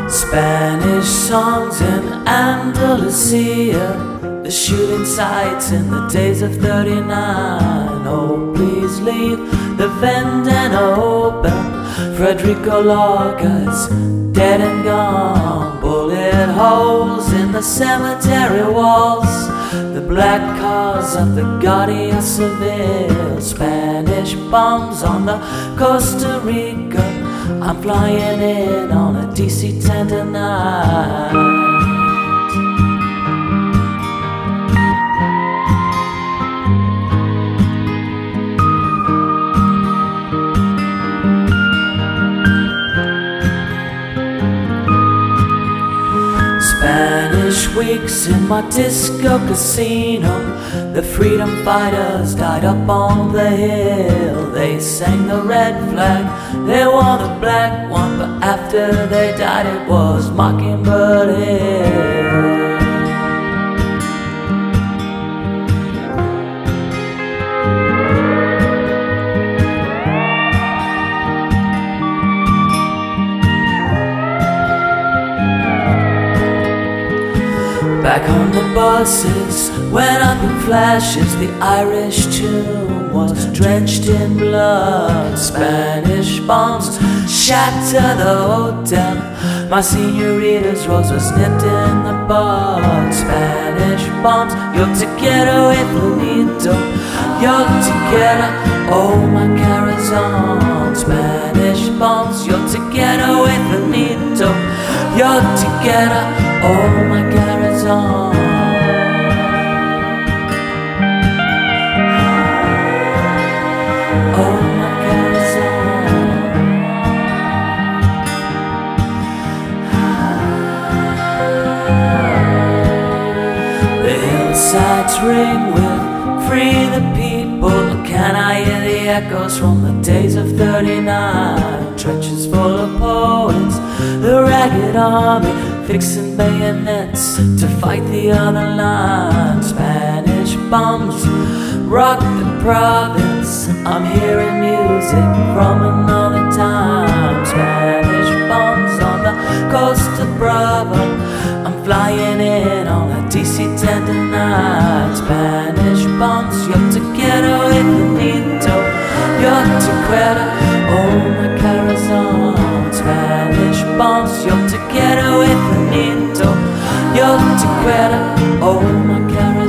Spanish songs in Andalusia, the shooting sights in the days of '39. Oh, please leave the Vendana open. Federico Lorca's dead and gone. Bullet holes in the cemetery walls, the black cars of the Guardia Civil. Spanish bombs on the Costa Rica. I'm flying in on a DC-10 tonight. Spanish weeks in my disco casino. The freedom fighters died up on the hill. They sang the red flag, they wore the black one, but after they died it was Mockingbird Hill. Back on the buses, went up in flashes. The Irish tune was drenched in blood. Spanish bombs shatter the hotel. My senorita's rose was nipped in the bud. Spanish bombs, yo te quiero infinito, yo te quiero, oh my corazón. Spanish bombs, yo te quiero infinito, yo te quiero, oh my corazón. Oh my corazón. The hillsides ring with free the people. Can I hear the echoes from the days of '39? Trenches full of poets, the ragged army fixing bayonets to fight the other line. Spanish bombs rock the province. I'm hearing music from another time. Spanish bombs on the coast of Bravo. I'm flying in on a DC-10 tonight. Spanish bombs, yo te quiero infinito, yo te quiero, oh my corazón. Spanish bombs, yo te quiero infinito, yo te quiero, oh my corazón.